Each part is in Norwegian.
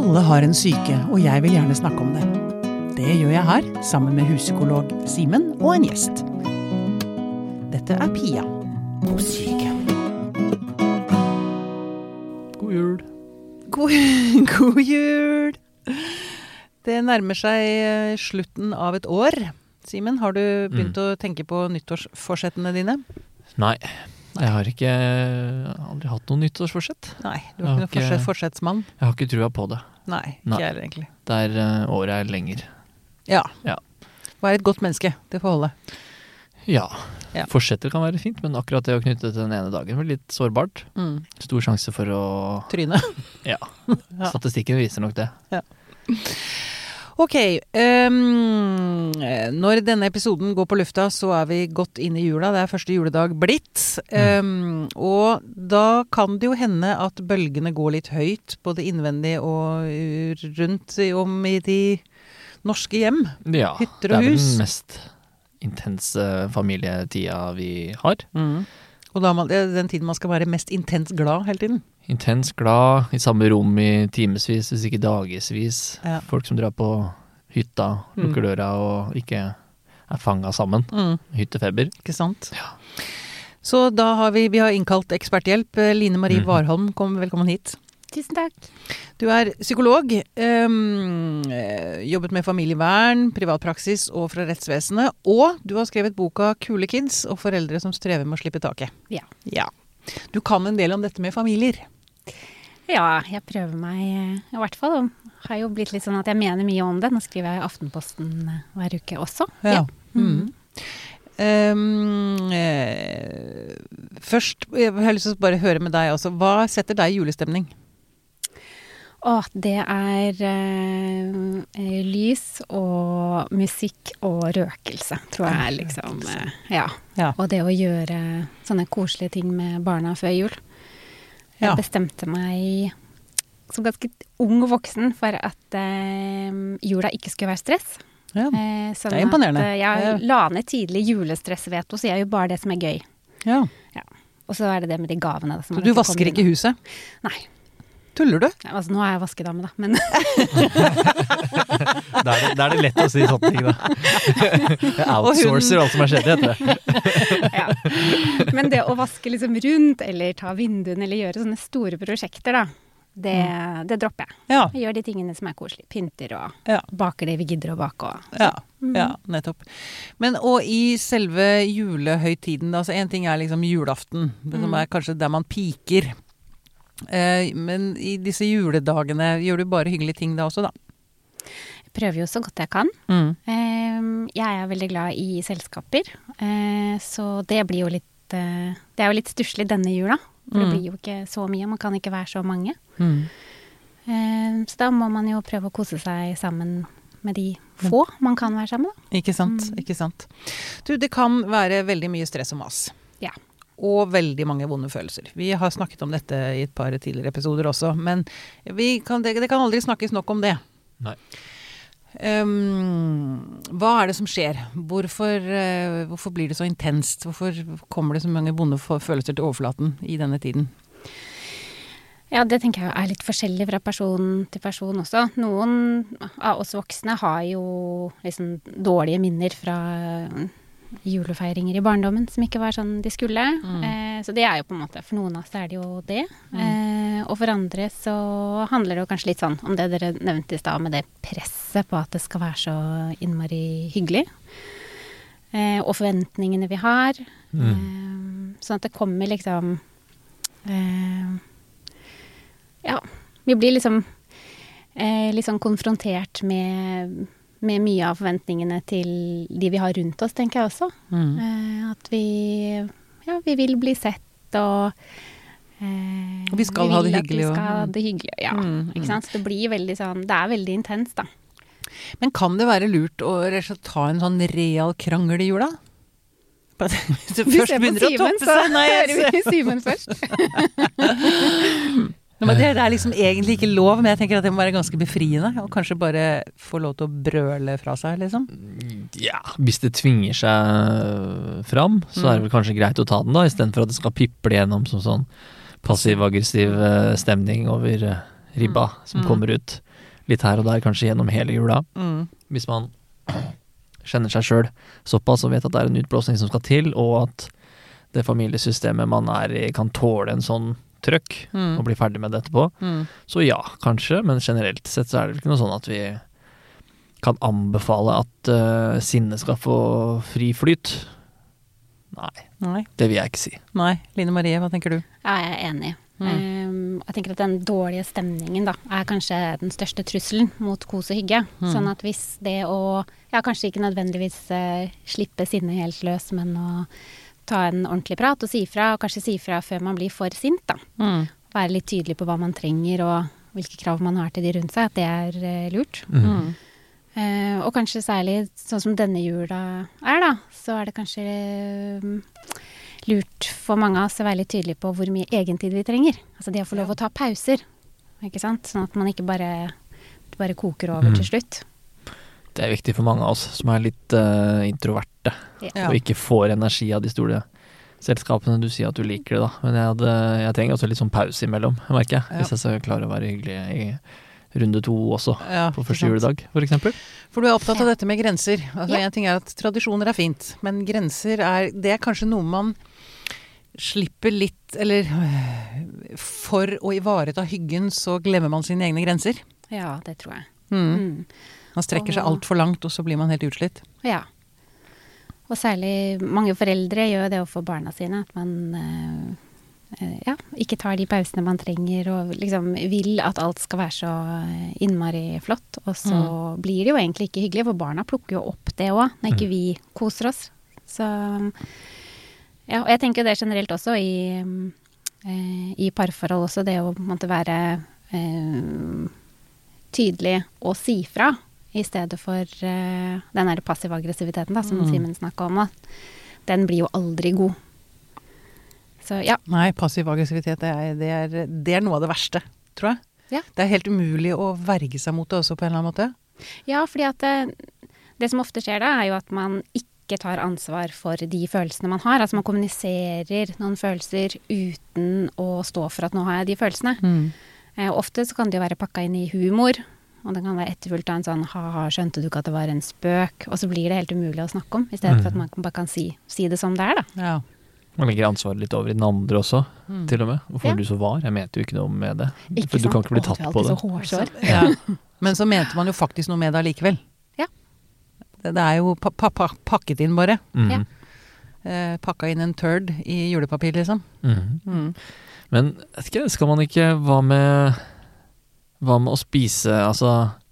Alle har en syke, og jeg vil gjerne snakke om det. Det gjør jeg her, sammen med huspsykolog Simen og en gjest. Dette er Pia på syke. God jul. God jul! Det nærmer seg slutten av et år. Simen, har du begynt å tenke på nyttårsforsettene dine? Nei, jeg har aldri hatt noen nyttårsforsett. Nei, du har ikke noen forsettsmann? Jeg har ikke trua på det. Nei, ikke jeg egentlig. Der året er lenger. Ja. Hva et godt menneske? Det får holde. Ja. Forsetter kan være fint, men akkurat det å knytte til den ene dagen er litt sårbart. Stor sjanse for å... Tryne. Ja, statistikken viser nok det. Ja. Ok, når denne episoden går på lufta, så er vi godt inn i jula. Det er første juledag blitt. Og da kan det jo hende at bølgene går litt høyt, både innvendig og rundt om i de norske hjem. Ja, hytter og hus. Det er vel den mest intense familietida vi har. Og da det er den tiden man skal være mest intens glad hele tiden. Intens glad, i samme rom i timesvis, hvis ikke dagesvis. Ja. Folk som drar på hytta, lukker døra og ikke er fanget sammen. Hyttefeber. Ikke sant? Ja. Så da har vi har innkalt eksperthjelp. Line Marie Warholm, velkommen hit. Tusen takk. Du er psykolog, jobbet med familievern, privatpraksis og fra rettsvesenet, og du har skrevet boka Kule kids og foreldre som strever med å slippe taket. Ja. Du kan en del om dette med familier. Ja, jeg prøver meg i hvert fall. Det har jo blitt litt sånn at jeg mener mye om det. Nå skriver jeg i Aftenposten hver uke også. Ja. Først, jeg har lyst til å bare høre med deg også. Hva setter deg i julestemning? Det er lys og musikk og røkelse, tror jeg liksom. Ja. Og det å gjøre sånne koselige ting med barna før jul. Jeg bestemte meg som ganske ung voksen for at jula ikke skulle være stress. Ja, det er imponerende. Jeg la ned tidlig julestressveto, så jeg gjør bare det som er gøy. Ja. Og så er det med de gavene. Så du vasker ikke huset? Nei. Tuller du? Ja, altså, nå er jeg vaskedame, da, men... Da er det lett å si sånne ting, da. Jeg outsourcer alt som har skjedd, heter det. Ja. Men det å vaske liksom rundt, eller ta vinduene, eller gjøre sånne store prosjekter, da, det dropper jeg. Ja. Jeg gjør de tingene som er koselige. Pynter og baker det vi gidder å bake. Ja, nettopp. Men og i selve julehøytiden, altså en ting er liksom julaften, det som er kanskje der man piker. Men i disse juledagene gjør du bare hyggelige ting da også, da? Jeg prøver jo så godt jeg kan. Jeg er veldig glad i selskaper, så det blir jo litt, det er jo litt stusslig denne jula. For det blir jo ikke så mye, man kan ikke være så mange. Så da må man jo prøve å kose seg sammen med de få man kan være sammen, da. Ikke sant, ikke sant. Du, det kan være veldig mye stress og mas. Ja. Og veldig mange vonde følelser. Vi har snakket om dette i et par tidligere episoder også, men det kan aldri snakkes nok om det. Nei. Hva er det som skjer? Hvorfor blir det så intenst? Hvorfor kommer det så mange vonde følelser til overflaten i denne tiden? Ja, det tenker jeg er litt forskjellig fra person til person også. Noen av oss voksne har jo liksom dårlige minner fra julefeiringer i barndommen som ikke var sånn de skulle. Så det er jo på en måte, for noen av oss er det jo det. Og for andre så handler det jo kanskje litt sånn om det dere nevnte i sted, med det presset på at det skal være så innmari hyggelig. Og forventningene vi har. Sånn at det kommer liksom vi blir liksom litt sånn konfrontert med mye av forventningene til de vi har rundt oss, tenker jeg også. At vi vil bli sett, og vi skal ha det hyggelig. Vi skal ha det hyggelig, ikke sant? Så det blir veldig sånn, det er veldig intenst, da. Men kan det være lurt å rett og slett ta en sånn real krangel i jula? Hvis du først begynner å toppe seg. Nei, jeg hører vi Simen først. Men det er liksom egentlig ikke lov, men jeg tenker at det må være ganske befriende, og kanskje bare få lov til å brøle fra seg, liksom. Ja, hvis det tvinger seg fram, så er det vel kanskje greit å ta den da, i stedet for at det skal piple gjennom som sånn passiv-aggressiv stemning over ribba som kommer ut. litt her og der, kanskje gjennom hele jula. Hvis man kjenner seg selv såpass og vet at det er en utblåsning som skal til, og at det familiesystemet man er i kan tåle en sånn trøkk og bli ferdig med det etterpå. Så ja, kanskje, men generelt sett så er det ikke noe sånn at vi kan anbefale at sinnet skal få fri flyt. Nei, det vil jeg ikke si. Nei, Line Marie, hva tenker du? Ja, jeg er enig. Jeg tenker at den dårlige stemningen da, er kanskje den største trusselen mot kos og hygge. Sånn at hvis det å, kanskje ikke nødvendigvis slippe sinnet helt løs, men å ta en ordentlig prat og si fra, og kanskje si fra før man blir for sint da. Være litt tydelig på hva man trenger og hvilke krav man har til de rundt seg, at det er lurt. Og kanskje særlig sånn som denne jula er da, så er det kanskje lurt for mange av oss å være litt tydelig på hvor mye egentid vi trenger. Altså det å få lov å ta pauser, ikke sant? Sånn at man ikke bare koker over til slutt. Det er viktig for mange av oss som er litt introverte, og ikke får energi av de store selskapene. Du sier at du liker det da, men jeg trenger også litt sånn pause imellom, merker jeg, hvis jeg skal klare å være hyggelig i runde 2 også, på første juledag, for eksempel. For du er opptatt av dette med grenser. Altså, en ting er at tradisjoner er fint, men grenser det er kanskje noe man slipper litt, eller for å ivareta hyggen, så glemmer man sine egne grenser. Ja, det tror jeg. Man strekker seg alt for langt, og så blir man helt utslitt. Ja. Og særlig mange foreldre gjør det overfor barna sine, at man ikke tar de pausene man trenger, og liksom vil at alt skal være så innmari flott, og så blir det jo egentlig ikke hyggelig, for barna plukker jo opp det også, når ikke vi koser oss. Så, og jeg tenker det generelt også i parforhold også, det å måtte være tydelig og si fra, i stedet for den her passive aggressiviteten da, som Simen snakket om, at den blir jo aldri god. Så, Nei, passiv aggressivitet, det er noe av det verste, tror jeg. Ja. Det er helt umulig å verge seg mot det også på en eller annen måte. Ja, fordi at det som ofte skjer da, er jo at man ikke tar ansvar for de følelsene man har. Altså man kommuniserer noen følelser uten å stå for at nå har jeg de følelsene. Ofte så kan det jo være pakket inn i humor, og det kan være etterfulgt av en sånn, haha, skjønte du ikke at det var en spøk? Og så blir det helt umulig å snakke om, i stedet for at man bare kan si det som det er da. Ja. Man legger ansvaret litt over i den andre også, til og med. Hvorfor du så var? Jeg mente jo ikke noe med det. For du kan ikke bli tatt på det. Så hårsår. Men så mente man jo faktisk noe med det allikevel. Ja. Det er jo pakket inn bare. Pakket inn en turd i julepapir, liksom. Men, vet ikke, skal man ikke, hva med å spise, altså,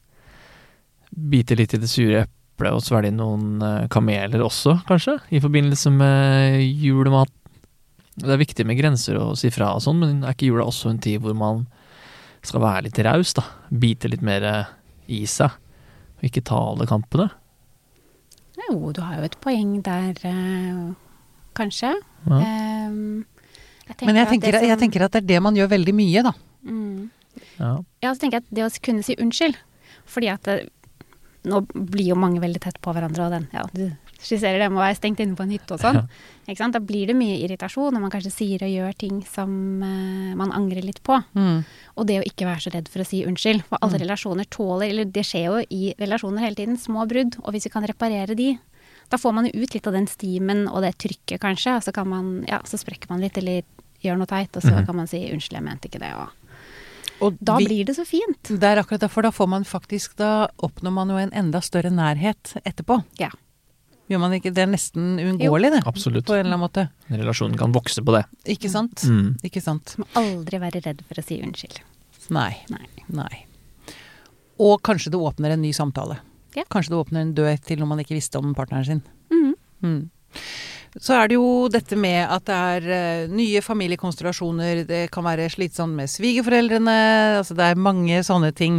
bite litt i det sure og svelge noen kameler også, kanskje, i forbindelse med julemat. Det er viktig med grenser og si fra og sånn, men er ikke jula også en tid hvor man skal være litt raus, da? Bite litt mer i seg, og ikke ta alle kampene? Jo, du har jo et poeng der, kanskje. Ja. Men jeg tenker at det er det man gjør veldig mye, da. Så tenker jeg at det å kunne si unnskyld, fordi at nå blir jo mange veldig tett på hverandre, og du skisserer det med å være stengt inne på en hytte og sånn. Ikke sant? Da blir det mye irritasjon, og man kanskje sier og gjør ting som man angrer litt på. Og det å ikke være så redd for å si unnskyld, for alle relasjoner tåler, eller det skjer jo i relasjoner hele tiden, små brudd, og hvis vi kan reparere de, da får man jo ut litt av den stimen og det trykket kanskje, og så kan man, så sprekker man litt, eller gjør noe teit, og så kan man si unnskyld, jeg mente ikke det, og da blir det så fint. Det er akkurat derfor, da får man faktisk, da oppnår man jo en enda større nærhet etterpå. Ja. Gjør man ikke, det er nesten uunngåelig det. Absolutt. På en eller annen måte. Relasjonen kan vokse på det. Ikke sant? Ikke sant. Må aldri være redd for å si unnskyld. Nei. Og kanskje det åpner en ny samtale. Ja. Kanskje det åpner en dør til noe man ikke visste om partneren sin. Så er det jo dette med at det er nye familiekonstellasjoner, det kan være slitsomt med svigerforeldrene, altså det er mange sånne ting.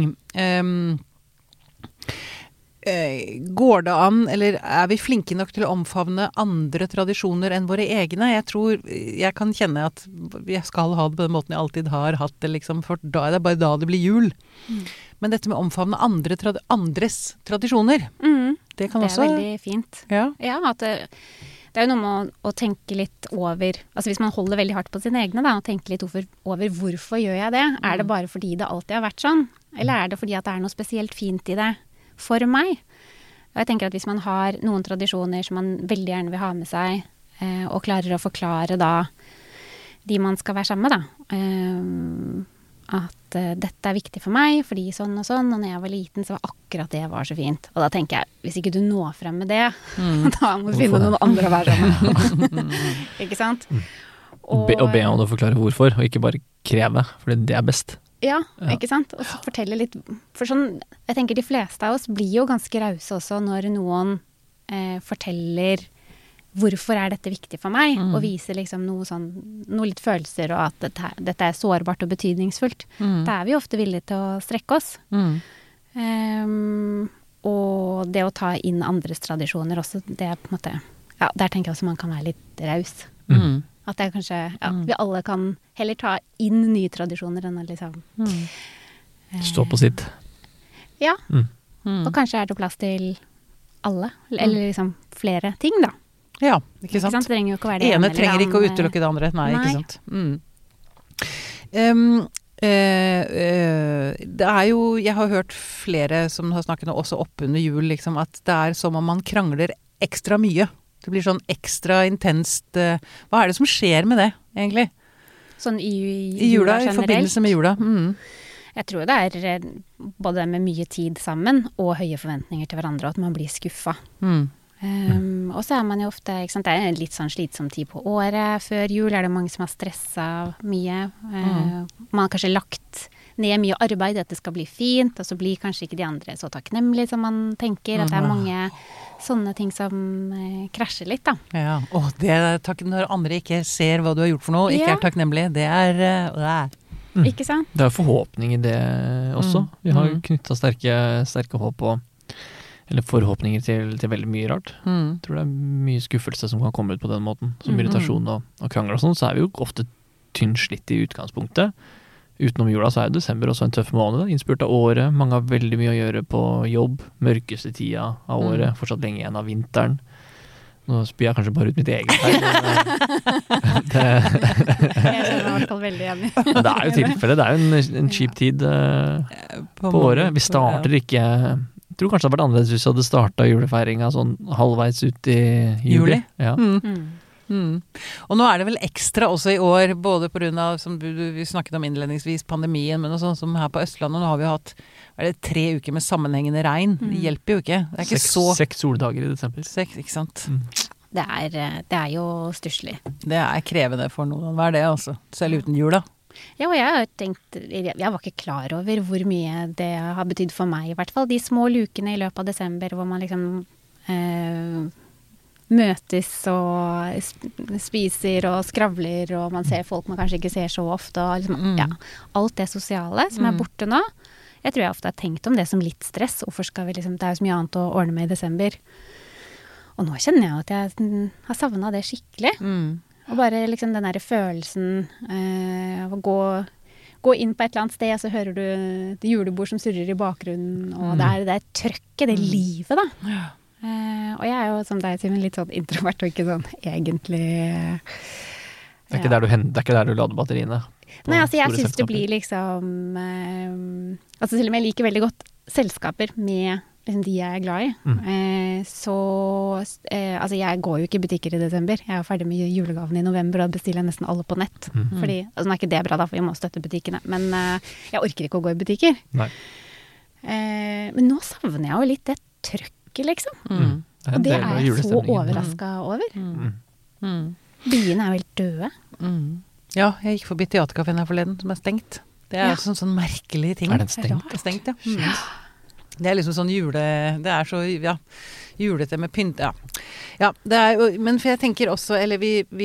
Går det an, eller er vi flinke nok til å omfavne andre tradisjoner enn våre egne? Jeg tror, jeg kan kjenne at jeg skal ha det på den måten jeg alltid har hatt det, liksom, for da er det bare da det blir jul. Men dette med å omfavne andres tradisjoner, det kan også... Det er veldig fint. Ja, at det er jo noe med å tenke litt over, altså hvis man holder veldig hardt på sine egne da, og tenke litt over hvorfor gjør jeg det? Er det bare fordi det alltid har vært sånn? Eller er det fordi at det er noe spesielt fint i det for meg? Og jeg tenker at hvis man har noen tradisjoner som man veldig gjerne vil ha med seg, og klarer å forklare da de man skal være sammen med da, at dette er viktig for meg, fordi sånn og sånn, og når jeg var liten så var akkurat det var så fint. Og da tenker jeg, hvis ikke du når frem med det, da må du finne noen andre å være sammen med. Ikke sant? Og be om å forklare hvorfor, og ikke bare kreve, for det er best. Ja, ikke sant? Og så fortelle litt, for sånn, jeg tenker de fleste av oss blir jo ganske rause også når noen forteller hvorfor er dette viktig for meg, og viser liksom noe litt følelser, og at dette er sårbart og betydningsfullt. Da er vi ofte villige til å strekke oss. Og det å ta inn andres tradisjoner også, det er på en måte, ja, der tenker jeg også man kan være litt raus. At det er kanskje, vi alle kan heller ta inn nye tradisjoner enn å liksom stå på sitt. Ja, og kanskje er det plass til alle, eller liksom flere ting da. Ja, ikke sant? Det trenger jo ikke å være det ene trenger ikke å utelukke det andre. Nei. Ikke sant? Det er jo, jeg har hørt flere som har snakket også oppunder jul, liksom, at det er som om man krangler ekstra mye. Det blir sånn ekstra intenst. Hva er det som skjer med det, egentlig? Sånn i jula generelt? I forbindelse med jula. Jeg tror det er både med mye tid sammen og høye forventninger til hverandre, og at man blir skuffa. Og så er man jo ofte, ikke sant, det er en litt sånn slitsom tid på året. Før jul er det mange som har stresset mye. Man har kanskje lagt ned mye arbeid, at det skal bli fint, og så blir kanskje ikke de andre så takknemlige som man tenker. At det er mange sånne ting som krasjer litt, da. Ja, og det når andre ikke ser hva du har gjort for noe, ikke er takknemlig, det er ikke sant? Det er jo forhåpning i det også. Vi har knyttet sterke håp og eller forhåpninger til veldig mye rart. Jeg tror det er mye skuffelse som kan komme ut på den måten. Som irritasjon og krangler og sånn, så er vi jo ofte tynnslitt i utgangspunktet. Utenom jula så er jo desember også en tøff måned. Innspurt av året. Mange har veldig mye å gjøre på jobb. Mørkeste tida av året. Fortsatt lenge igjen av vinteren. Nå spyr jeg kanskje bare ut mitt eget her. Jeg kjenner i hvert fall veldig igjen i. Det er jo tilfellet. Det er jo en kjip tid på året. Vi starter ikke... Jeg tror kanskje det hadde vært annerledes hvis vi hadde startet julefeiringa sånn halvveis ut i juli. Ja. Og nå er det vel ekstra også i år, både på grunn av, som vi snakket om innledningsvis, pandemien, men også som her på Østlandet, nå har vi hatt 3 uker med sammenhengende regn. Det hjelper jo ikke. Det er ikke 6 soldager i desember. 6, ikke sant? Det er jo stusslig. Det er krevende for noen. Hva er det altså? Selv uten jula? Ja, og jeg har tenkt, jeg var ikke klar over hvor mye det har betydd for meg, i hvert fall. De små lukene i løpet av desember, hvor man liksom møtes og spiser og skravler, og man ser folk man kanskje ikke ser så ofte, og liksom, alt det sosiale som er borte nå. Jeg tror jeg ofte har tenkt om det som litt stress. Hvorfor skal vi liksom, det er jo så mye annet å ordne med i desember. Og nå kjenner jeg at jeg har savnet det skikkelig. Og bare liksom den der følelsen av å gå inn på et eller annet sted, så hører du et julebord som surrer i bakgrunnen, og det er trøkket, det livet da. Og jeg er jo som deg, Simen, litt sånn introvert, og ikke sånn egentlig... Det er ikke der du lader batteriene? Nei, altså jeg synes det blir liksom... altså selv om jeg liker veldig godt selskaper med... liksom de jeg er glad i. Altså jeg går jo ikke i butikker i desember. Jeg er ferdig med julegaven i november, og bestiller jeg nesten alle på nett. Fordi, altså nå er ikke det bra da, for vi må støtte butikkene. Men jeg orker ikke å gå i butikker. Nei. Men nå savner jeg jo litt det trøkket, liksom. Og det er jeg så overrasket over. Byene er jo helt døde. Ja, jeg gikk forbi teaterkaféen her forleden, som er stengt. Det er også en sånn merkelig ting. Er den stengt? Det er stengt, ja. Det er liksom sånn det er så, julete med pynt, ja, det er jo, men for jeg tenker også, eller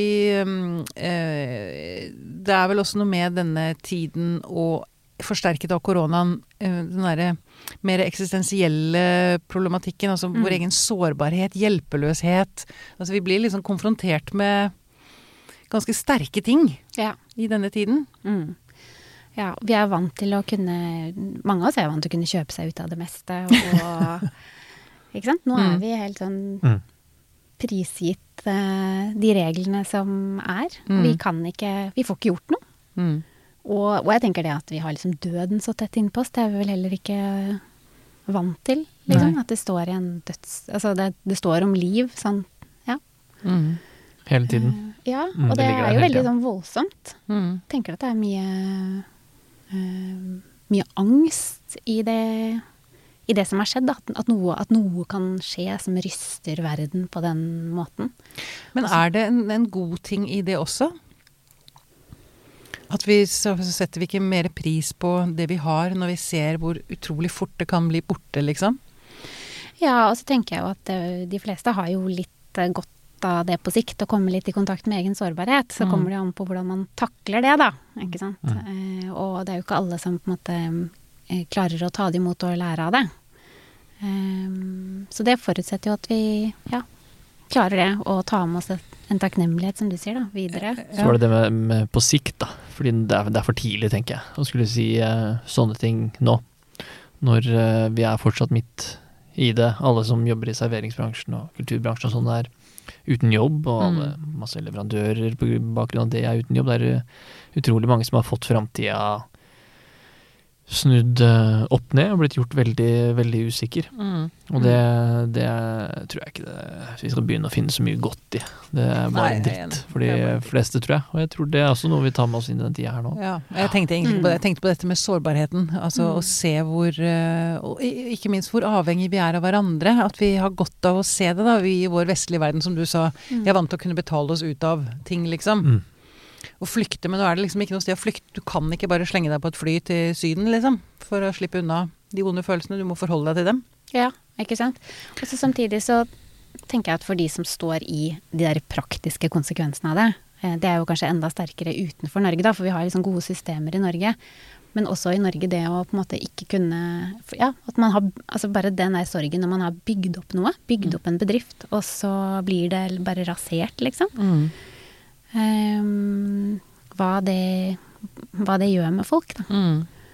det er vel også noe med denne tiden og forsterket av koronaen, den der mer eksistensielle problematikken, altså vår egen sårbarhet, hjelpeløshet, altså vi blir liksom konfrontert med ganske sterke ting i denne tiden. Ja, vi er vant til å kunne, mange av oss er vant til å kunne kjøpe seg ut av det meste, og, ikke sant? Nå er vi helt sånn prisgitt de reglene som er. Vi får ikke gjort noe. Og jeg tenker det at vi har liksom døden så tett innpå oss, det er vi vel heller ikke vant til, liksom. At det står i en altså det står om liv, sånn, ja. Hele tiden. Ja, og det er jo veldig sånn voldsomt. Tenker at det er mye angst i det som har skjedd, at noe kan skje som ryster verden på den måten. Men er det en god ting i det også? At så setter vi ikke mer pris på det vi har når vi ser hvor utrolig fort det kan bli borte, liksom? Ja, og så tenker jeg jo at de fleste har jo litt godt av det på sikt, å komme litt i kontakt med egen sårbarhet. Så kommer det an på hvordan man takler det, da. Ikke sant? Og det er jo ikke alle som på en måte klarer å ta det imot og lære av det. Så det forutsetter jo at vi klarer det, og ta med oss en takknemlighet, som du sier, da, videre. Så var det det med på sikt, da. Fordi det er for tidlig, tenker jeg, å skulle si sånne ting nå. Når vi er fortsatt midt i det. Alle som jobber i serveringsbransjen og kulturbransjen og sånn er uten jobb, og masse leverandører på bakgrunn av det er uten jobb. Det er utrolig mange som har fått fremtiden snudd opp ned og blitt gjort veldig, veldig usikker. Og det tror jeg ikke vi skal begynne å finne så mye godt i. Det er bare dritt for de fleste, tror jeg. Og jeg tror det er også noe vi tar med oss inn i den tida her nå. Ja, jeg tenkte på dette med sårbarheten. Altså å se og ikke minst hvor avhengig vi er av hverandre. At vi har godt av å se det, da. Vi i vår vestlige verden, som du sa, vi er vant til å kunne betale oss ut av ting, liksom. Å flykte, men nå er det liksom ikke noe sted å flykte. Du kan ikke bare slenge deg på et fly til Syden, liksom, for å slippe unna de vonde følelsene. Du må forholde deg til dem. Ja, ikke sant? Og så samtidig så tenker jeg at for de som står i de der praktiske konsekvensene av det, det er jo kanskje enda sterkere utenfor Norge, da, for vi har liksom gode systemer i Norge. Men også i Norge det å på en måte ikke kunne, at man har, altså bare den der sorgen når man har bygd opp noe, bygd opp en bedrift, og så blir det bare rasert, liksom. Hva det gjør med folk, da.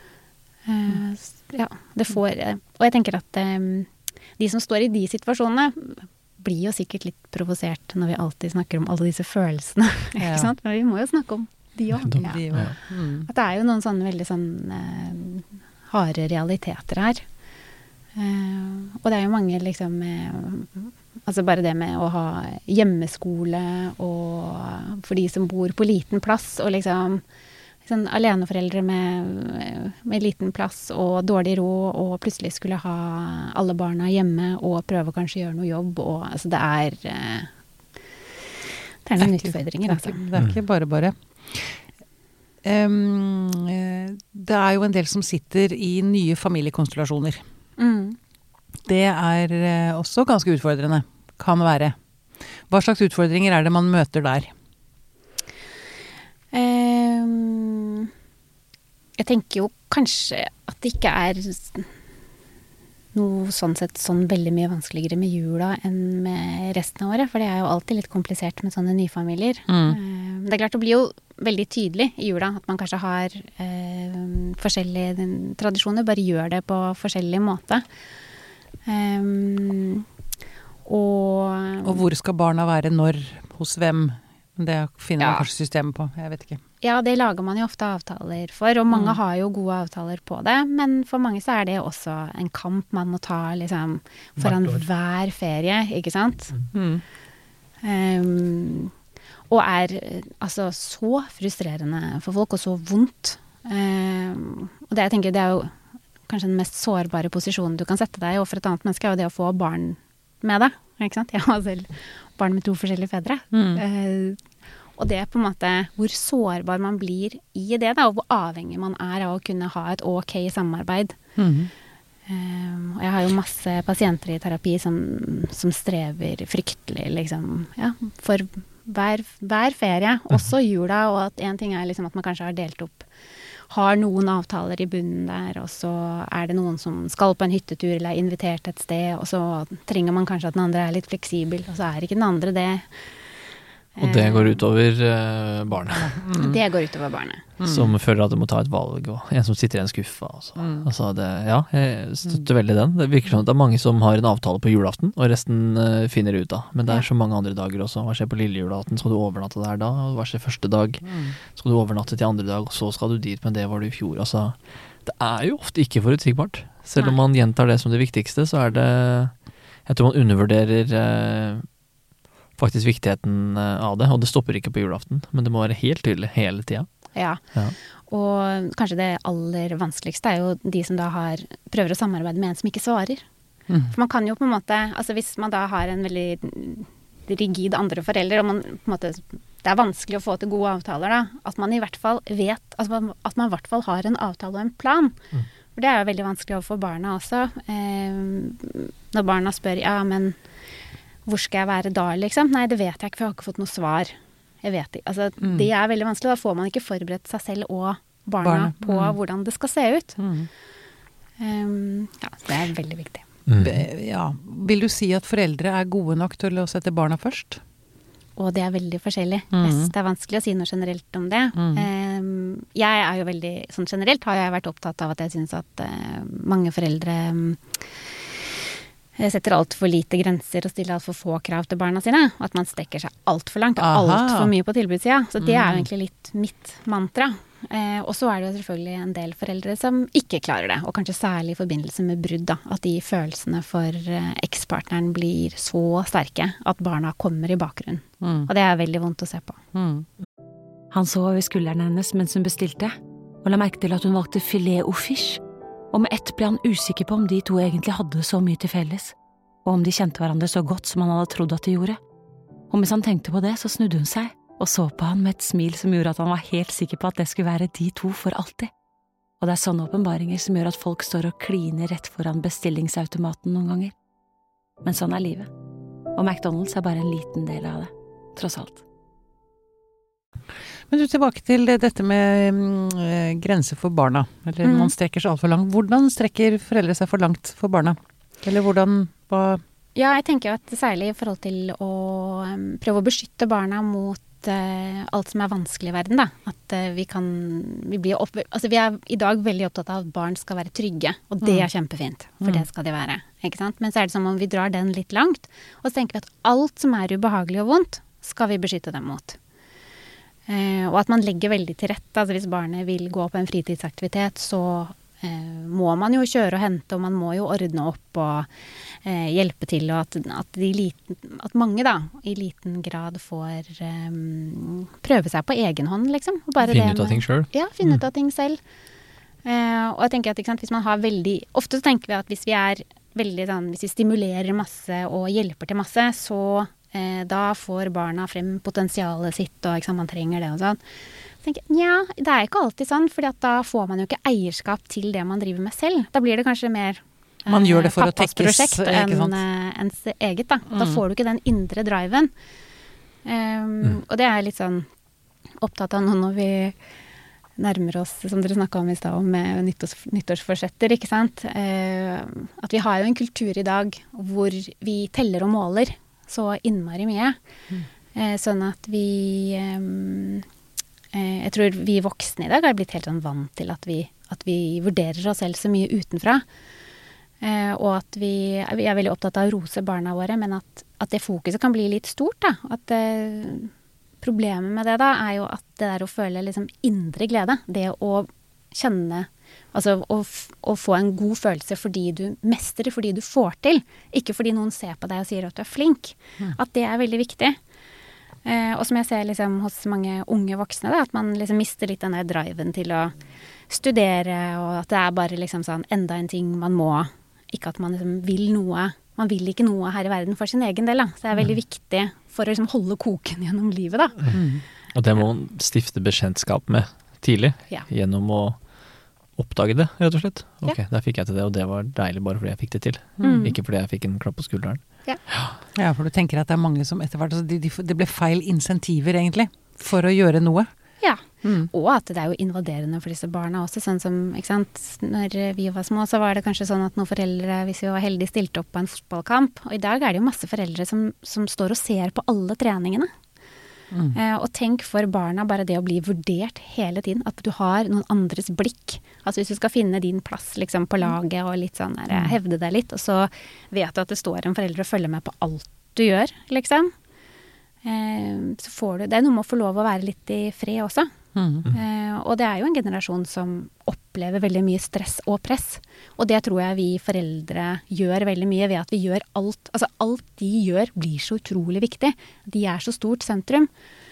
Det får, og jeg tenker at de som står i de situasjonene blir jo sikkert litt provosert når vi alltid snakker om alle disse følelsene, ikke sant? Men vi må jo snakke om de også. At det er jo noen sånne veldig sånn harde realiteter her. Og det er jo mange liksom altså bare det med å ha hjemmeskole og for de som bor på liten plass og liksom sånn aleneforeldre med liten plass og dårlig råd og plutselig skulle ha alle barna hjemme og prøve å kanskje gjøre noe jobb og altså det er noen utfordringer altså. Det er ikke bare. Det er jo en del som sitter i nye familiekonstellasjoner. Det er også ganske utfordrende, kan være. Hva slags utfordringer er det man møter der? Jeg tenker jo kanskje at det ikke er noe sånn sett sånn veldig mye vanskeligere med jula enn med resten av året, for det er jo alltid litt komplisert med sånne nyfamilier. Det er klart det blir jo veldig tydelig i jula at man kanskje har forskjellige tradisjoner, bare gjør det på forskjellig måte. Og hvor skal barna være når, hos hvem? Det finner man kanskje systemet på, jeg vet ikke. Ja, det lager man jo ofte avtaler for, og mange har jo gode avtaler på det, men for mange så er det også en kamp man må ta liksom foran hver ferie, ikke sant? Og er altså så frustrerende for folk, og så vondt. Og det jeg tenker, det er jo kanskje den mest sårbare posisjonen du kan sette deg overfor et annet menneske, er jo det å få barn med deg, ikke sant? Jeg har selv barn med 2 forskjellige fedre. Og det er på en måte hvor sårbar man blir i det da, og hvor avhengig man er av å kunne ha et ok samarbeid. Og jeg har jo masse pasienter i terapi som strever fryktelig, liksom, for hver ferie, også jula, og at en ting er liksom at man kanskje har delt opp, har noen avtaler i bunnen der, og så er det noen som skal på en hyttetur eller er invitert et sted, og så trenger man kanskje at den andre er litt fleksibel, og så er ikke den andre det. Og det går utover barnet. Det går utover barnet. Som føler at det må ta et valg, og en som sitter i en skuffa. Altså det, ja, jeg støtter veldig den. Det virker som at det er mange som har en avtale på julaften, og resten finner ut av. Men det er så mange andre dager også. Hva skjer på lille julaften? Skal du overnatte der da? Hva skjer første dag? Skal du overnatte til andre dag, og så skal du dit, men det var du i fjor. Altså, det er jo ofte ikke forutsigbart. Selv om man gjentar det som det viktigste, så er det, jeg tror man undervurderer faktisk viktigheten av det, og det stopper ikke på julaften, men det må være helt tydelig hele tiden. Ja, og kanskje det aller vanskeligste er jo de som da prøver å samarbeide med en som ikke svarer. For man kan jo på en måte, altså hvis man da har en veldig rigid andre forelder, og man på en måte, det er vanskelig å få til gode avtaler da, at man i hvert fall vet, altså at man i hvert fall har en avtale og en plan. For det er jo veldig vanskelig overfor barna også. Når barna spør, ja, men hvor skal jeg være da, liksom? Nei, det vet jeg ikke, for jeg har ikke fått noe svar. Jeg vet ikke. Altså, det er veldig vanskelig. Da får man ikke forberedt seg selv og barna på hvordan det skal se ut. Ja, det er veldig viktig. Ja. Vil du si at foreldre er gode nok til å sette barna først? Og det er veldig forskjellig. Det er vanskelig å si noe generelt om det. Jeg er jo veldig, sånn generelt har jeg vært opptatt av at jeg synes at mange foreldre setter alt for lite grenser og stiller alt for få krav til barna sine. Og at man strekker seg alt for langt, alt for mye på tilbudssida. Så det er jo egentlig litt mitt mantra. Og så er det jo selvfølgelig en del foreldre som ikke klarer det, og kanskje særlig i forbindelse med brudd, da, at de følelsene for ekspartneren blir så sterke at barna kommer i bakgrunnen. Og det er veldig vondt å se på. Han så over skulderen hennes mens hun bestilte, og la merke til at hun valgte filet au fish. Og med ett ble han usikker på om de to egentlig hadde så mye til felles, og om de kjente hverandre så godt som han hadde trodd at de gjorde. Og mens han tenkte på det, så snudde hun seg, og så på han med et smil som gjorde at han var helt sikker på at det skulle være de to for alltid. Og det er sånne åpenbaringer som gjør at folk står og kliner rett foran bestillingsautomaten noen ganger. Men sånn er livet. Og McDonald's er bare en liten del av det, tross alt. Men du, tilbake til dette med grenser for barna. Eller man strekker seg alt for langt. Hvordan strekker foreldre seg for langt for barna? Eller Ja, jeg tenker at særlig i forhold til å prøve å beskytte barna mot alt som er vanskelig i verden, da. At vi er i dag veldig opptatt av at barn skal være trygge, og det er kjempefint, for det skal de være, ikke sant? Men så er det som om vi drar den litt langt, og så tenker vi at alt som er ubehagelig og vondt, skal vi beskytte dem mot. Og at man legger veldig til rette, altså hvis barnet vil gå på en fritidsaktivitet, så må man jo kjøre og hente, og man må jo ordne opp og hjelpe til, og at mange da i liten grad får prøve seg på egen hånd, liksom. Finne ut av ting selv. Ja, finne ut av ting selv. Og jeg tenker at ikke sant, hvis man har ofte så tenker vi at hvis vi er veldig sånn, hvis vi stimulerer masse og hjelper til masse, så da får barna frem potensialet sitt, og ikke sant, man trenger det og sånn. Så tenker jeg, ja, det er ikke alltid sånn, fordi at da får man jo ikke eierskap til det man driver med selv. Da blir det kanskje mer man gjør det for å tekkes, prosjekt enn ens eget, da. Da får du ikke den indre driven. Og det er litt sånn opptatt av nå når vi nærmer oss, som dere snakket om i sted, med nyttårsforsetter, ikke sant? At vi har jo en kultur i dag hvor vi teller og måler så innmari mye. Sånn at jeg tror vi voksne i dag har blitt helt sånn vant til at vi vurderer oss selv så mye utenfra. Og at vi er veldig opptatt av å rose barna våre, men at det fokuset kan bli litt stort, da. At problemet med det da er jo at det der å føle liksom indre glede, det å kjenne, altså å få en god følelse fordi du mestrer, fordi du får til, ikke fordi noen ser på deg og sier at du er flink, at det er veldig viktig. Og som jeg ser liksom hos mange unge voksne, da, at man liksom mister litt den der driven til å studere, og at det er bare liksom sånn enda en ting man må, ikke at man liksom vil noe, man vil ikke noe her i verden for sin egen del, da. Så det er veldig viktig for å liksom holde koken gjennom livet, da. Og det må man stifte bekjentskap med tidlig, gjennom å oppdage det, rett og slett. Ok, der fikk jeg til det, og det var deilig bare fordi jeg fikk det til. Ikke fordi jeg fikk en klapp på skulderen. Ja, for du tenker at det er mange som etter hvert, det ble feil insentiver egentlig, for å gjøre noe. Ja, og at det er jo invaderende for disse barna også, sånn som, ikke sant, når vi var små, så var det kanskje sånn at noen foreldre, hvis vi var heldige, stilte opp på en fotballkamp, og i dag er det jo masse foreldre som står og ser på alle treningene. Og tenk for barna bare det å bli vurdert hele tiden, at du har noen andres blikk. Altså hvis du skal finne din plass liksom, på laget og litt sånn der, hevde deg litt, og så vet du at det står en forelder og følger med på alt du gjør, liksom. Så får du, det noe med å få lov å være litt i fred også. Og det jo en generasjon som opplever veldig mye stress og press. Og det tror jeg vi foreldre gjør veldig mye ved at vi gjør alt. Altså alt de gjør blir så utrolig viktig. De så stort sentrum.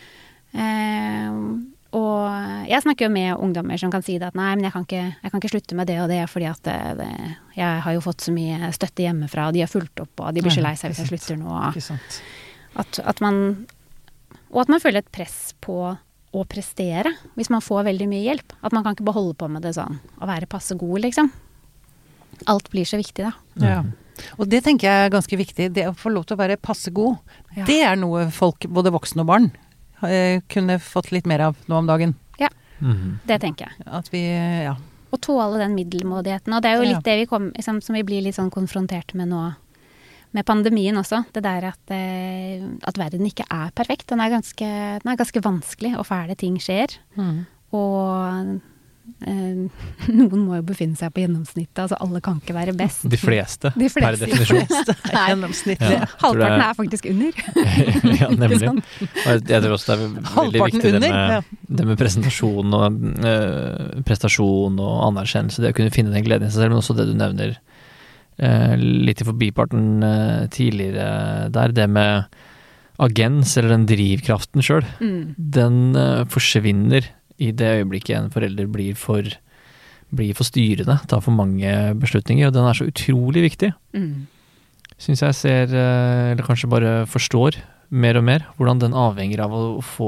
Og jeg snakker jo med ungdommer som kan si det at nei, men jeg kan ikke slutte med det og det, fordi at jeg har jo fått så mye støtte hjemmefra, og de har fulgt opp, og de blir så lei seg hvis jeg slutter nå. At man føler et press på å prestere, hvis man får veldig mye hjelp. At man kan ikke bare holde på med det sånn, å være passe god, liksom. Alt blir så viktig, da. Ja. Og det tenker jeg ganske viktig. Det å få lov til å være passe god, det noe folk, både voksne og barn, kunne fått litt mer av nå om dagen. Ja, det tenker jeg. At vi, Og tåle den middelmådigheten. Og det jo litt det vi liksom, som vi blir litt sånn konfrontert med nå, med pandemien også, det der at verden ikke perfekt. Den ganske vanskelig, og fæle ting skjer. Og noen må jo befinne seg på gjennomsnittet, altså alle kan ikke være best. De fleste per definisjon. Gjennomsnittlig. Halvparten faktisk under. Ja, nemlig. Og jeg tror også det veldig viktig det med presentasjon og prestasjon og anerkjennelse, det å kunne finne den gleden i seg selv, men også det du nevner litt i forbiparten tidligere der, det med agens, eller den drivkraften selv, den forsvinner i det øyeblikket en forelder blir for styrende, tar for mange beslutninger, og den så utrolig viktig. Synes jeg ser, eller kanskje bare forstår mer og mer, hvordan den avhenger av å få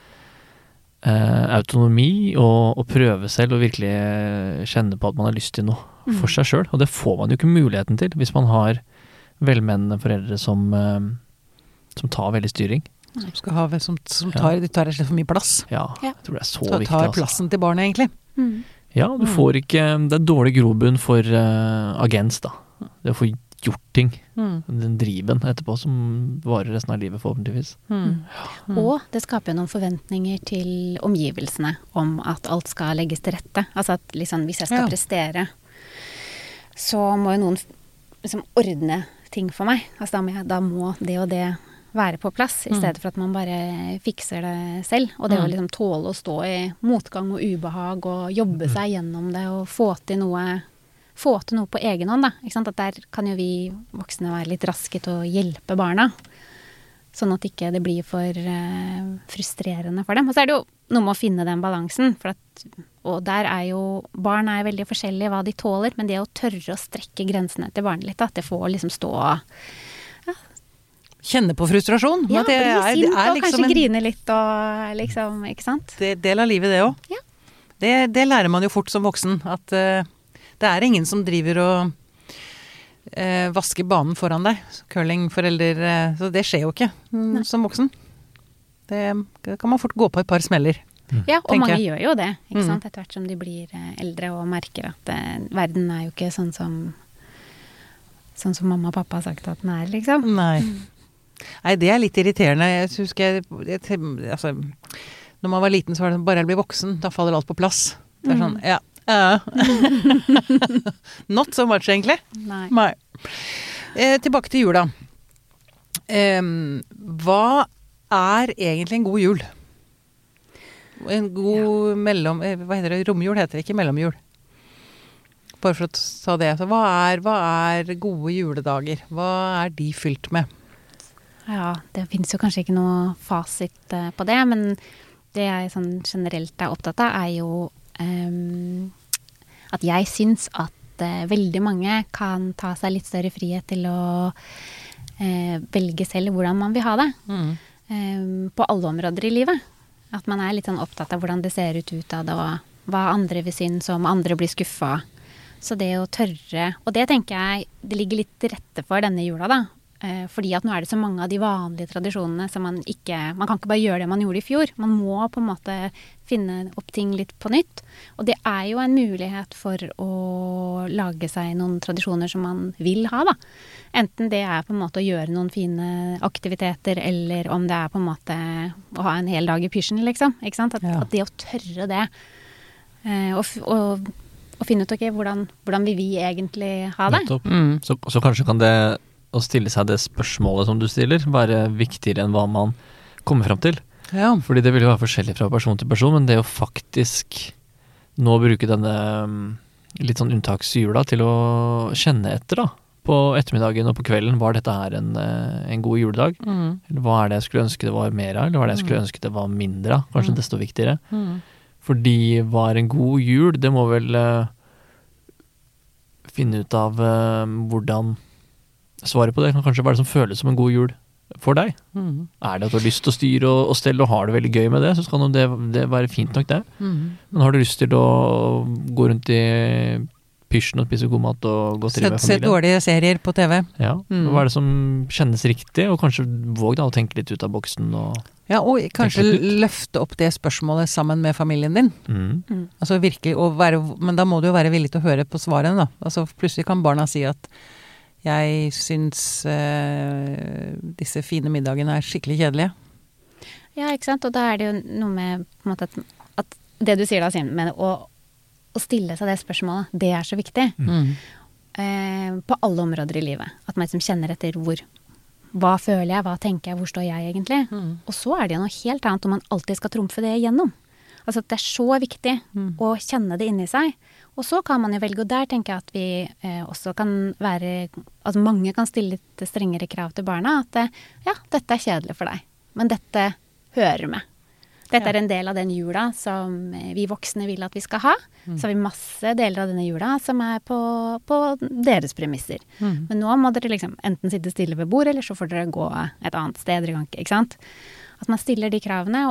autonomi og prøve selv og virkelig kjenne på at man har lyst til noe for seg selv, og det får man jo ikke muligheten til hvis man har velmenende foreldre som tar veldig styring. Som tar rett og slett for mye plass. Ja, jeg tror det så viktig. Tar plassen til barnet, egentlig. Ja, du får ikke, det dårlig grobunn for agens da. Det å få gjort ting. Den driven etterpå som varer resten av livet forhåpentligvis. Og det skaper jo noen forventninger til omgivelsene om at alt skal legges til rette. Altså at liksom, hvis jeg skal prestere, så må jo noen liksom ordne ting for meg. Altså da må det og det være på plass, i stedet for at man bare fikser det selv. Og det å liksom tåle å stå i motgang og ubehag, og jobbe seg gjennom det, og få til noe på egen hånd, da. Ikke sant? At der kan jo vi voksne være litt raske til å hjelpe barna, sånn at ikke det blir for frustrerende for dem. Og så det jo noe med å finne den balansen, og der jo barn veldig forskjellige hva de tåler, men det å tørre å strekke grensene til barnet litt, at det får liksom stå kjenne på frustrasjon. Ja, bli sint og liksom kanskje grine litt og liksom, ikke sant? Det del av livet det også. Ja. Det lærer man jo fort som voksen, at det ingen som driver og vasker banen foran deg. Curlingforelder, så det skjer jo ikke som voksen. Det kan man fort gå på et par smeller. Ja, og mange gjør jo det, ikke sant? Etter hvert som de blir eldre og merker at verden jo ikke sånn som mamma og pappa har sagt at den liksom. Nei, det litt irriterende. Jeg husker, altså, når man var liten så var det bare jeg blir voksen, da faller alt på plass. Det sånn, not so much egentlig. Nei. Tilbake til jula. Hva egentlig en god jul? En god hva heter det? Romjul heter det, ikke mellomjul. Bare for å ta det. Så hva gode juledager? Hva de fylt med? Ja, det finnes jo kanskje ikke noe fasit på det, men det jeg sånn generelt opptatt av jo at jeg syns at veldig mange kan ta seg litt større frihet til å velge selv hvordan man vil ha det. På alle områder i livet. At man litt sånn opptatt av hvordan det ser ut av det, og hva andre vil synes, om andre blir skuffet. Så det å tørre, og det tenker jeg, det ligger litt til rette for denne jula da. Fordi at nå det så mange av de vanlige tradisjonene som man kan ikke bare gjøre det man gjorde i fjor. Man må på en måte finne opp ting litt på nytt. Og det jo en mulighet for å lage seg noen tradisjoner som man vil ha, da. Enten det på en måte å gjøre noen fine aktiviteter, eller om det på en måte å ha en hel dag i pysjen, liksom. Ikke sant? At det å tørre det, og finne ut, ok, hvordan vil vi egentlig ha det? Så kanskje kan det å stille seg det spørsmålet som du stiller, være viktigere enn hva man kommer frem til. Ja. Fordi det vil jo være forskjellig fra person til person, men det å faktisk nå bruke denne litt sånn unntaksjula til å kjenne etter da, på ettermiddagen og på kvelden, var dette her en god juledag? Eller hva det jeg skulle ønske det var mer av, eller hva det jeg skulle ønske det var mindre av? Kanskje desto viktigere. Fordi hva en god jul? Det må vel finne ut av hvordan svaret på det kan kanskje være det som føles som en god jul for deg. Det at du har lyst til å styre og stelle og har det veldig gøy med det, så skal det være fint nok det. Men har du lyst til å gå rundt i pysjen og spise god mat og godteri med familien? Se dårlige serier på TV. Ja, hva det som kjennes riktig, og kanskje våg da å tenke litt ut av boksen og og kanskje løfte opp det spørsmålet sammen med familien din. Altså virkelig, men da må du jo være villig til å høre på svarene da. Altså plutselig kan barna si at jeg syns disse fine middagene skikkelig kjedelige. Ja, ikke sant? Og da det jo noe med på en måte at det du sier da, Simen, med å stille seg det spørsmålet, det så viktig. På alle områder i livet. At man liksom kjenner etter hva føler jeg, hva tenker jeg, hvor står jeg egentlig? Og så det jo noe helt annet om man alltid skal trumfe det igjennom. Altså at det så viktig å kjenne det inni seg. Og så kan man jo velge, og der tenker jeg at vi også kan være, at mange kan stille litt strengere krav til barna, at ja, dette kjedelig for deg, men dette hører med. Dette en del av den jula som vi voksne vil at vi skal ha. Så har vi masse deler av denne jula som på deres premisser. Men nå må dere liksom enten sitte stille ved bord, eller så får dere gå et annet sted, ikke sant? At man stiller de kravene,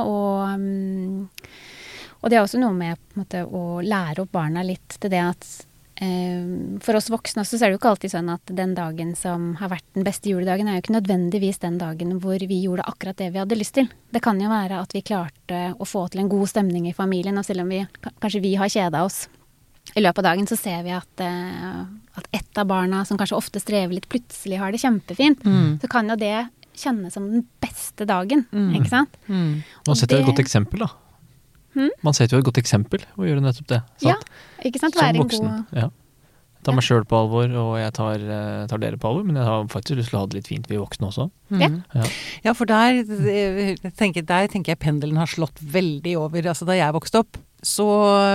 og det også noe med på en måte, å lære opp barna litt til det at for oss voksne også, så det jo ikke alltid sånn at den dagen som har vært den beste juledagen jo ikke nødvendigvis den dagen hvor vi gjorde akkurat det vi hadde lyst til. Det kan jo være at vi klarte å få til en god stemning i familien, og selv om kanskje vi har kjedet oss i løpet av dagen, så ser vi at et av barna som kanskje ofte strever litt, plutselig har det kjempefint. Så kan jo det kjennes som den beste dagen, ikke sant? Man setter et godt eksempel da. Man setter jo et godt eksempel å gjøre nettopp det. Sant? Ja, ikke sant? Som voksen. Ja. Jeg tar meg selv på alvor, og jeg tar dere på alvor, men jeg har faktisk lyst til å ha det litt fint vi voksne også. Ja, for der tenker jeg pendelen har slått veldig over. Altså da jeg vokste opp, så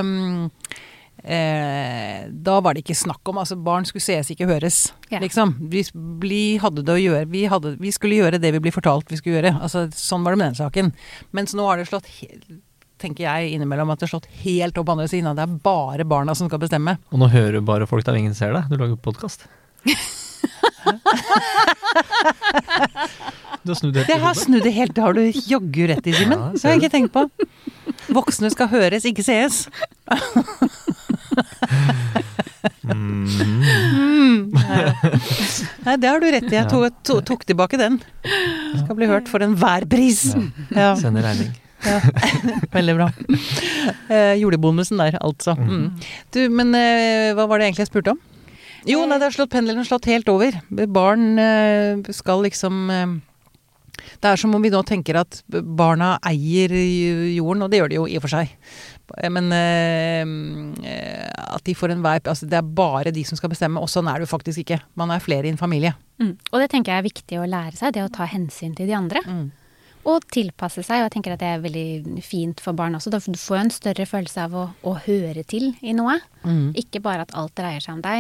da var det ikke snakk om, altså barn skulle ses, ikke høres, liksom. Vi hadde det å gjøre, vi skulle gjøre det vi ble fortalt vi skulle gjøre. Altså sånn var det med den saken. Mens nå har det slått tenker jeg innimellom at det har slått helt opp andre siden, at det bare barna som skal bestemme. Og nå hører bare folk der ingen ser deg. Du lager podcast. Du har snudd det helt. Jeg har snudd det helt, det har du joggu rett i, Simen. Det har jeg ikke tenkt på. Voksne skal høres, ikke sees. Nei, det har du rett i. Jeg tok tilbake den. Skal bli hørt for en værpris. Ja. Sender regning. Ja, veldig bra. Julebonusen der, altså. Du, men hva var det egentlig jeg spurte om? Jo, nei, pendelen har slått helt over. Barn skal liksom det som om vi nå tenker at barna eier jorden, og det gjør de jo i og for seg. Men at de får en vibe, altså det bare de som skal bestemme, og sånn det jo faktisk ikke. Man flere i en familie. Og det tenker jeg viktig å lære seg, det å ta hensyn til de andre. Og tilpasse seg, og jeg tenker at det veldig fint for barn også. Da får du en større følelse av å høre til i noe. Ikke bare at alt dreier seg om deg,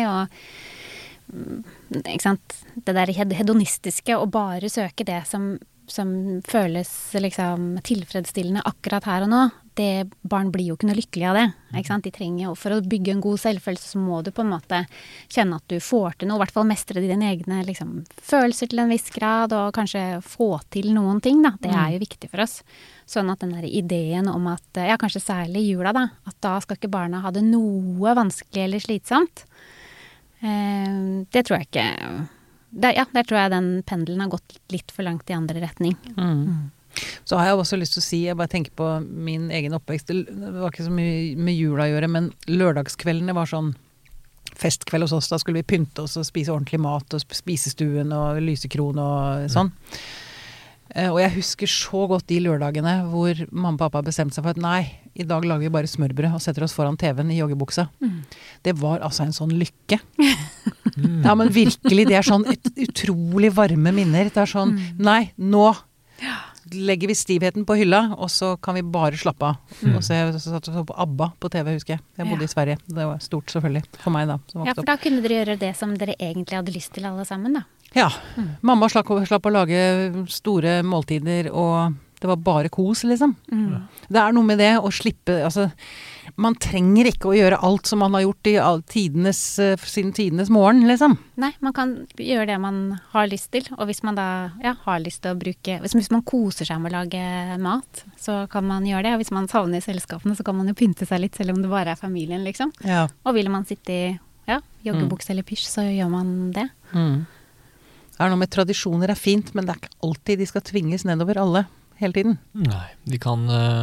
og ikke sant? Det der hedonistiske, og bare søke det som føles liksom tilfredsstillende akkurat her og nå. Barn blir jo ikke noe lykkelig av det. Ikke sant? De trenger jo, for å bygge en god selvfølelse, så må du på en måte kjenne at du får til noe, i hvert fall mestre dine egne liksom, følelser til en viss grad, og kanskje få til noen ting, da. Det jo viktig for oss. Sånn at den der ideen om at, ja, kanskje særlig i jula da, at da skal ikke barna ha det noe vanskelig eller slitsomt. Det tror jeg ikke... Der tror jeg den pendelen har gått litt for langt i andre retning. Så har jeg også lyst til å si, jeg bare tenker på min egen oppvekst, det var ikke så mye med jula å gjøre, men lørdagskveldene var sånn festkveld hos oss, da skulle vi pynte oss og spise ordentlig mat, og spisestuen og lysekron og sånn. Og jeg husker så godt de lørdagene hvor mamma og pappa bestemte seg for at nei, i dag lager vi bare smørbrød og setter oss foran TV-en i joggebuksa. Det var altså en sånn lykke. Ja, men virkelig, det sånn et utrolig varme minner. Det sånn, nei, nå legger vi stivheten på hylla, og så kan vi bare slappe av. Og så satt vi på ABBA på TV, husker jeg. Jeg bodde i Sverige. Det var stort selvfølgelig, for meg da. Ja, for da kunne dere gjøre det som dere egentlig hadde lyst til alle sammen da. Ja, mamma slapp å lage store måltider, og det var bare kos, liksom. Det noe med det å slippe, altså, man trenger ikke å gjøre alt som man har gjort siden tidenes morgen, liksom. Nei, man kan gjøre det man har lyst til, og hvis man da har lyst til å bruke, hvis man koser seg med å lage mat, så kan man gjøre det, og hvis man savner selskapene, så kan man jo pynte seg litt, selv om det bare familien, liksom. Ja. Og vil man sitte i joggebukse eller pysj, så gjør man det. Det noe med tradisjoner fint, men det ikke alltid de skal tvinges nedover alle, hele tiden. Nei, de kan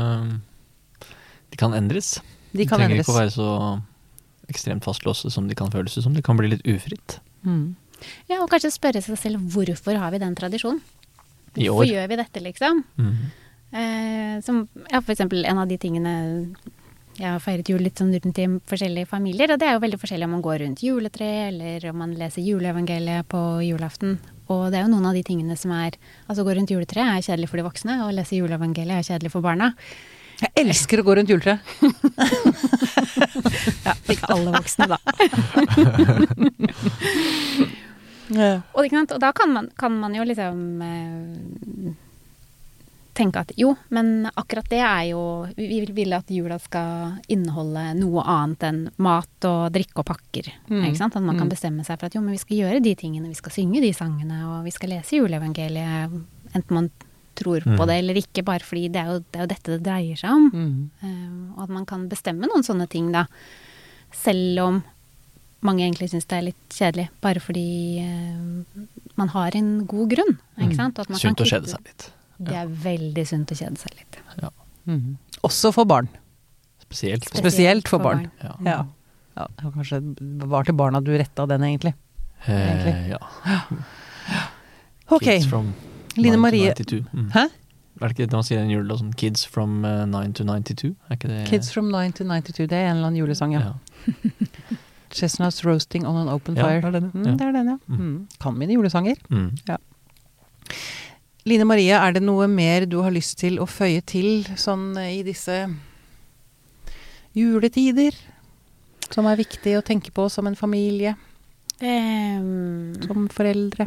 endres. De trenger ikke å være så ekstremt fastlåste som de kan føles som. Det kan bli litt ufritt. Ja, og kanskje spørre seg selv, hvorfor har vi den tradisjonen? I år. Hvorfor gjør vi dette, liksom? Som, for eksempel en av de tingene jeg har feiret jul litt sånn rundt i forskjellige familier, og det jo veldig forskjellig om man går rundt juletre, eller om man leser juleevangeliet på julaften. Og det jo noen av de tingene som altså gå rundt juletre kjedelig for de voksne, og lese juleevangeliet kjedelig for barna. Jeg elsker å gå rundt juletre. Ja, ikke alle voksne da. Og da kan man jo liksom tenke at jo, men akkurat det jo, vi vil at jula skal inneholde noe annet enn mat og drikke og pakker, ikke sant? At man kan bestemme seg for at jo, men vi skal gjøre de tingene, vi skal synge de sangene, og vi skal lese juleevangeliet, enten man tror på det eller ikke, bare fordi det jo dette det dreier seg om. Og at man kan bestemme noen sånne ting da, selv om mange egentlig synes det litt kjedelig, bare fordi man har en god grunn, ikke sant? Og at man sunt å kjede seg litt. Det veldig sunt å kjede seg litt. Ja. Også for barn. Spesielt for barn. Ja, kanskje det var til barna du rettet den egentlig. Ja. Ok. Kids from Line 9 Marie. to 92. Hæ? Det ikke det man sier i en julelåt sånn Kids from 9 to 92? Ikke det? Kids from 9 to 92, det en eller annen julesang, ja. Chestnuts roasting on an open fire. Ja, det den, ja. Det den, ja. Kan mine julesanger. Ja. Line Marie, det noe mer du har lyst til å føye til sånn i disse juletider som viktig å tenke på som en familie, som foreldre?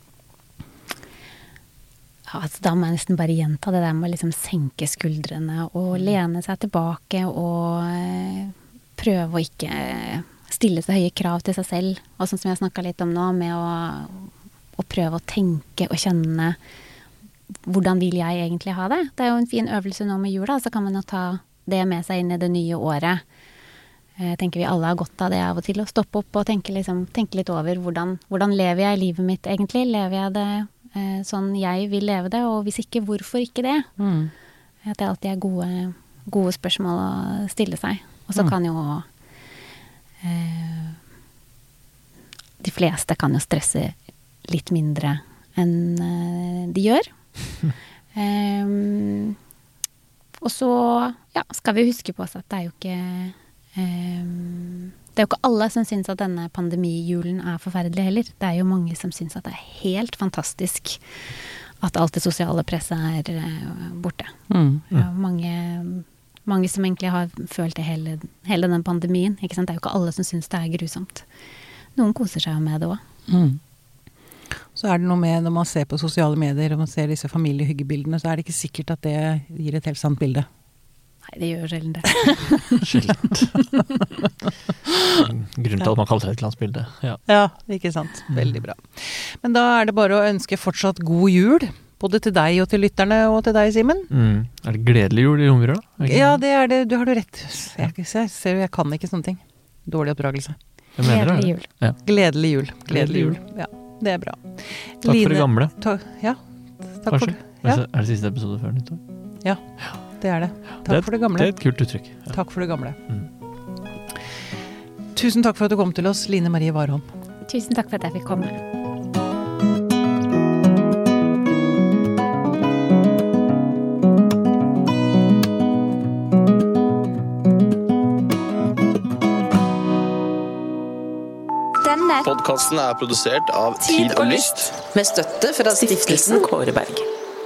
Ja, altså, da må jeg nesten bare gjenta det der med å liksom senke skuldrene og lene seg tilbake og prøve å ikke stille så høye krav til seg selv, og sånn som jeg snakket litt om nå, med å prøve å tenke og kjenne hvordan vil jeg egentlig ha det? Det jo en fin øvelse nå med jula, så kan man jo ta det med seg inn i det nye året. Jeg tenker vi alle har godt av det av og til, å stoppe opp og tenke litt over hvordan lever jeg livet mitt egentlig? Lever jeg det sånn jeg vil leve det, og hvis ikke, hvorfor ikke det? At det alltid gode spørsmål å stille seg. Og så kan jo de fleste kan jo stresse litt mindre enn de gjør. Og så skal vi huske på oss at det jo ikke alle som synes at denne pandemijulen forferdelig heller. Det jo mange som synes at det helt fantastisk at alt det sosiale presset borte. Mange som egentlig har følt det hele den pandemien, ikke sant? Det jo ikke alle som synes det grusomt. Noen koser seg med det også. Så det noe med når man ser på sosiale medier og man ser disse familiehyggebildene, så det ikke sikkert at det gir et helt sant bilde. Nei, det gjør sjelden det. Sjeldent. Grunnen til at man kaller det et glansbilde. Ja, ikke sant. Veldig bra. Men da det bare å ønske fortsatt god jul, både til deg og til lytterne og til deg, Simen. Det gledelig jul i romjulet da? Ja, det det. Du har rett. Jeg kan ikke sånne ting. Dårlig oppdragelse. Gledelig jul. Ja. Gledelig jul. Gledelig jul. Ja. Det bra. Takk for det gamle. Ja, takk Kanskje. for det. Ja. Det siste episode før nyttår? Ja, det det. Takk for det gamle. Det et kult uttrykk. Ja. Takk for det gamle. tusen takk for at du kom til oss, Line Marie Warholm. Tusen takk for at jeg fikk komme. Podcasten produsert av Tid og Lyst. Med støtte fra Stiftelsen Kåre Berg.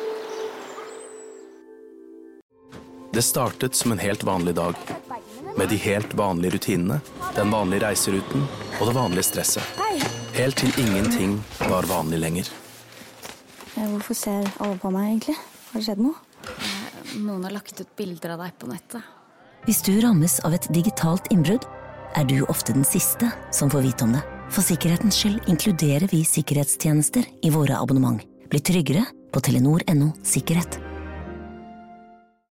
Det startet som en helt vanlig dag. Med de helt vanlige rutinene, den vanlige reiseruten og det vanlige stresset. Helt til ingenting var vanlig lenger. Hvorfor ser alle på meg egentlig? Har det skjedd noe? Noen har lagt ut bilder av deg på nettet. Hvis du rammes av et digitalt innbrudd, du ofte den siste som får vite om det. For sikkerhetens skyld inkluderer vi sikkerhetstjenester i våre abonnement. Bli tryggere på Telenor.no sikkerhet.